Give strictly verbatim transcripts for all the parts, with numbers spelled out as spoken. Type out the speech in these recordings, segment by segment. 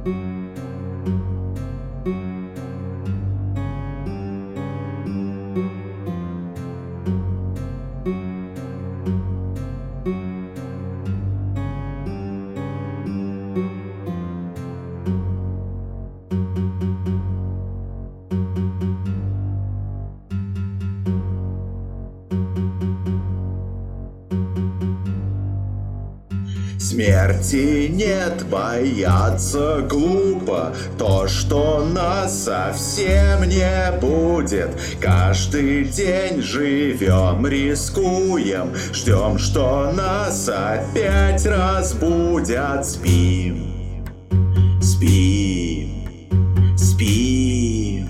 Смерти нет, бояться глупо. То, что нас совсем не будет. Каждый день живем, рискуем, ждем, что нас опять разбудят. Спим, спим, спим.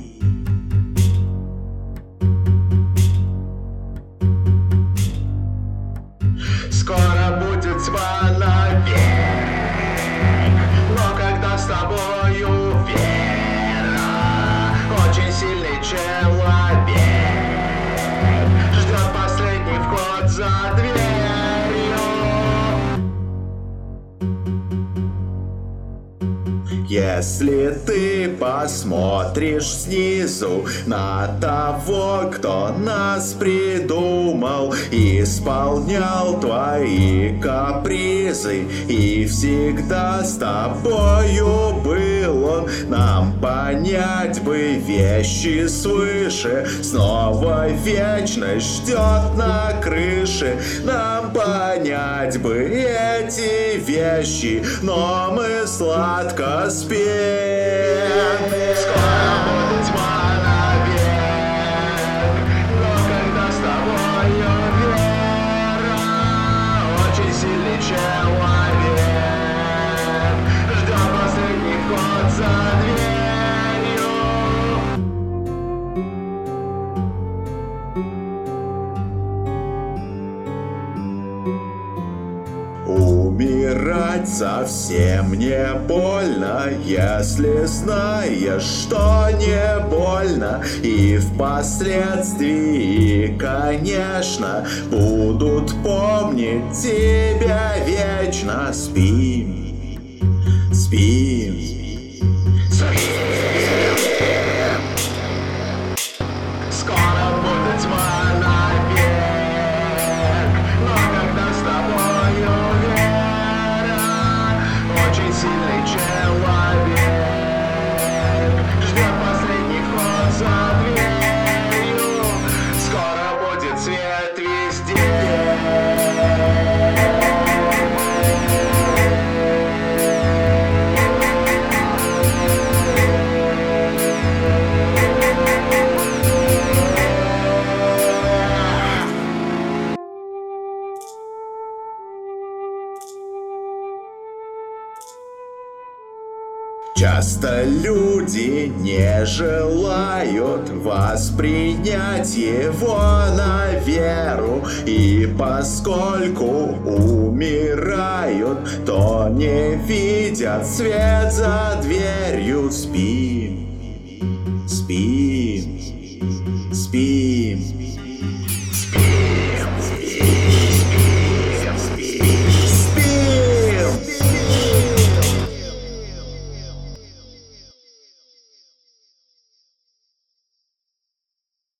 Скоро будет тьма навек, но когда с тобою вера, очень сильный человек ждет последний вход за дверью. Если ты посмотришь снизу на того, кто нас придумал, исполнял твои капризы и всегда с тобою был он, нам понять бы вещи свыше, снова вечность ждет на крыше, нам понять бы эти вещи, но мы сладко спим. Скоро будет тьма навек, но когда с тобою вера, очень сильный человек ждет последний вход за дверью. Умирать совсем не больно, если знаешь, что не больно. И впоследствии, конечно, будут помнить тебя вечно. Спим, спим, спим. Скоро будет тьма навек, но когда с тобою сильный человек ждет последний вход за дверью. Скоро будет свет везде. Часто люди не желают воспринять его на веру, и поскольку умирают, то не видят свет за дверью. Спим, спим, спим.